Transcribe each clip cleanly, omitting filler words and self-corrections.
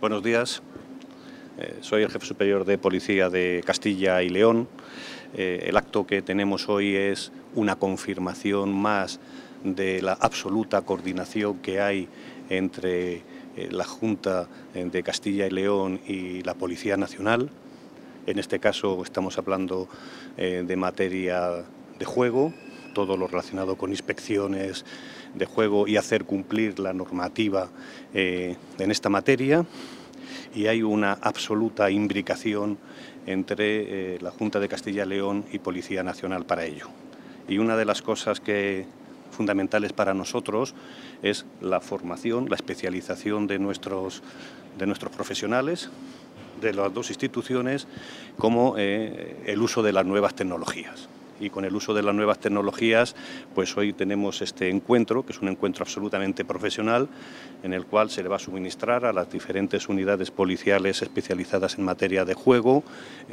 Buenos días. Soy el jefe superior de Policía de Castilla y León. El acto que tenemos hoy es una confirmación más de la absoluta coordinación que hay entre la Junta de Castilla y León y la Policía Nacional. En este caso estamos hablando de materia de juego, todo lo relacionado con inspecciones de juego y hacer cumplir la normativa en esta materia. Y hay una absoluta imbricación entre la Junta de Castilla y León y Policía Nacional para ello. Y una de las cosas fundamentales para nosotros es la formación, la especialización de nuestros profesionales de las dos instituciones, como el uso de las nuevas tecnologías. Y con el uso de las nuevas tecnologías, pues hoy tenemos este encuentro, que es un encuentro absolutamente profesional, en el cual se le va a suministrar a las diferentes unidades policiales especializadas en materia de juego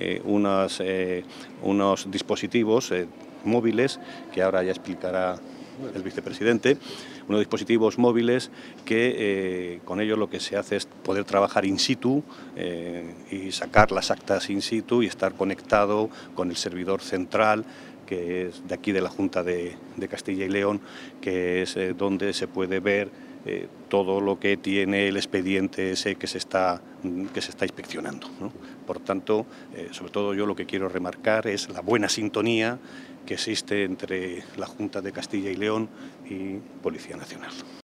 unos dispositivos móviles, que ahora ya explicará el vicepresidente, unos dispositivos móviles que con ellos lo que se hace es poder trabajar in situ y sacar las actas in situ y estar conectado con el servidor central, que es de aquí de la Junta de Castilla y León, que es donde se puede ver todo lo que tiene el expediente ese que se está inspeccionando, ¿no? Por tanto, sobre todo yo lo que quiero remarcar es la buena sintonía que existe entre la Junta de Castilla y León y Policía Nacional.